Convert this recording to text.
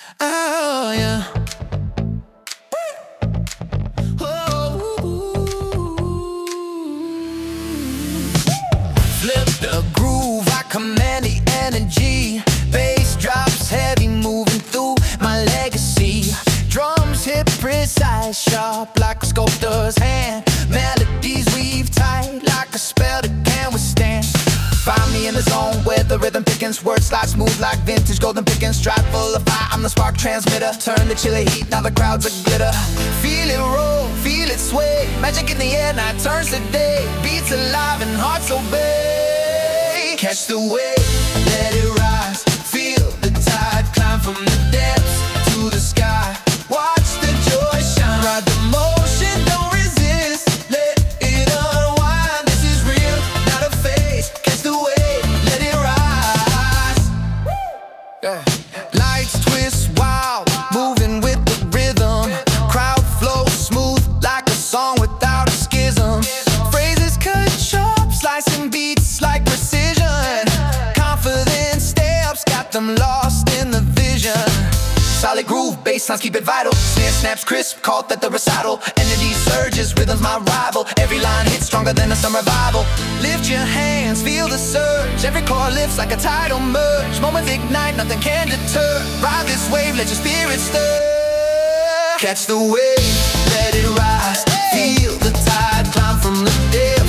Oh yeah. Flip the groove, I command the energy. Bass drops heavy, moving through my legacy. Drums hit precise, sharp like a sculptor's hand. Melodies weave tight like a spell that can withstand. Find me in the zone where the rhythm begins. Words slide smooth like vintage golden pickings. Stride full of fire, I'm the spark transmitter. Turn the chilly heat, now the crowds are glitter. Feel it roll, feel it sway. Magic in the air, night turns to day. Beats alive and hearts obey. Catch the wave, let it rise. Feel the tide climb from the depths to the sky. Watch the joy shine, ride the motion, don't resist. Let it unwind, this is real, not a phase. Catch the wave, let it rise. Lights twist wild, moving with the rhythm. Crowd flows smooth like a song without a schism. Phrases cut sharp, slicing beats like precision. Confident steps got them lost in the vision. Solid groove, bass lines keep it vital. Snare snaps crisp, caught at the recital. Energy surges, rhythm's my rival. Every line hits stronger than a summer revival. Lift your hands, feel the surge. Every chord lifts like a tidal merge. Moments ignite, nothing can deter. Ride this wave, let your spirit stir. Catch the wave, let it rise. Feel the tide climb from the depths